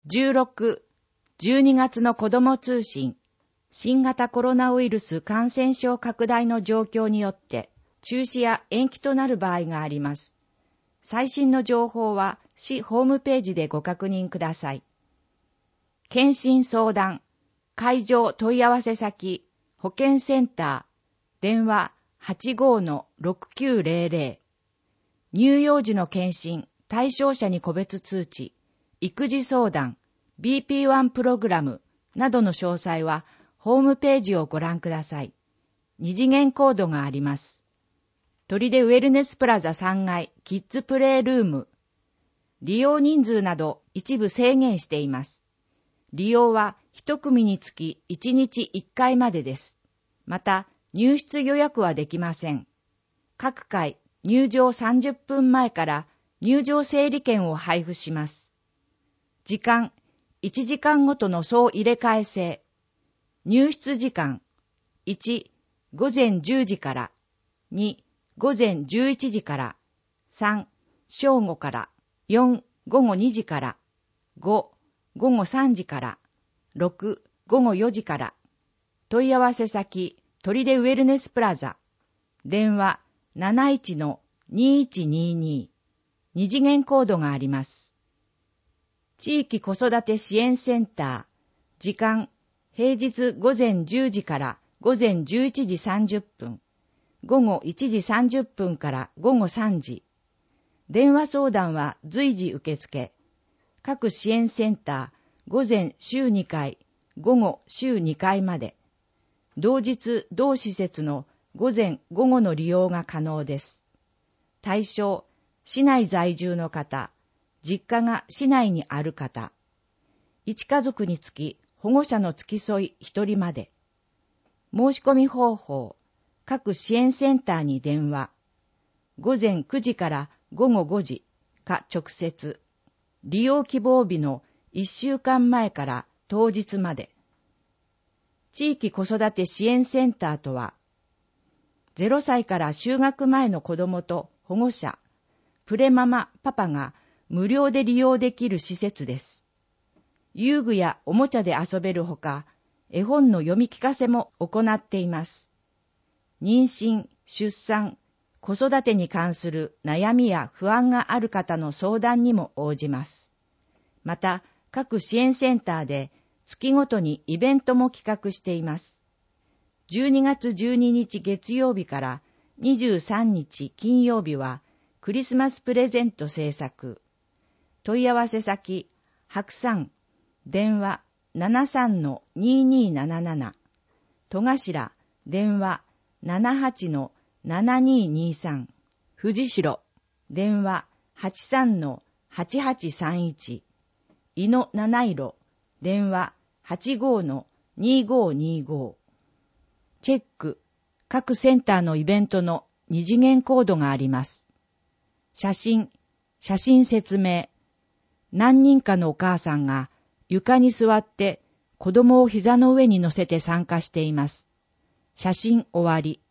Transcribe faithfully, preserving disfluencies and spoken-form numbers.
じゅうろく、じゅうにがつの子ども通信、新型コロナウイルス感染症拡大の状況によって中止や延期となる場合があります。最新の情報は市ホームページでご確認ください。検診相談、会場問い合わせ先、保健センター、電話 はちごーのろくきゅうぜろぜろ、乳幼児の検診、対象者に個別通知、育児相談、ビーピーワン プログラムなどの詳細はホームページをご覧ください。二次元コードがあります。砦ウェルネスプラザさんがいキッズプレイルーム。利用人数など一部制限しています。利用は一組につきいちにちいっかいまでです。また、入室予約はできません。各回入場さんじゅっぷんまえから入場整理券を配布します。時間、いちじかんごとの総入れ替え制。入室時間、いち、ごぜんじゅうじから、に、ごぜんじゅういちじから、さん、正午から、よん、ごごにじから、ご、ごごさんじから、ろく、ごごよじから。問い合わせ先、砦ウェルネスプラザ。電話 なないちのにいちにーにー。二次元コードがあります。地域子育て支援センター。時間、平日ごぜんじゅうじからごぜんじゅういちじさんじゅっぷん。ごごいちじさんじゅっぷんからごごさんじ。電話相談は随時受付。各支援センター、午前週にかい、午後週にかいまで。同日同施設の午前午後の利用が可能です。対象、市内在住の方、実家が市内にある方。いち家族につき保護者の付き添いひとりまで。申し込み方法、各支援センターに電話。午前くじから午後ごじか直接。利用希望日のいっしゅうかんまえから当日まで。地域子育て支援センターとは、ゼロさいから就学前の子どもと保護者、プレママ、パパが無料で利用できる施設です。遊具やおもちゃで遊べるほか、絵本の読み聞かせも行っています。妊娠、出産、子育てに関する悩みや不安がある方の相談にも応じます。また、各支援センターで月ごとにイベントも企画しています。じゅうにがつじゅうににち月曜日からにじゅうさんにち金曜日はクリスマスプレゼント制作。問い合わせ先、白山、電話 ななさんのにーにーなななな、戸頭、電話 ななはちのななにーにーさん、藤代、電話 はちさんのはちはちさんいち、井野七色、電話 はちごーのにーごーにーごー。チェック、各センターのイベントの二次元コードがあります。写真、写真説明。何人かのお母さんが床に座って子供を膝の上に乗せて参加しています。写真終わり。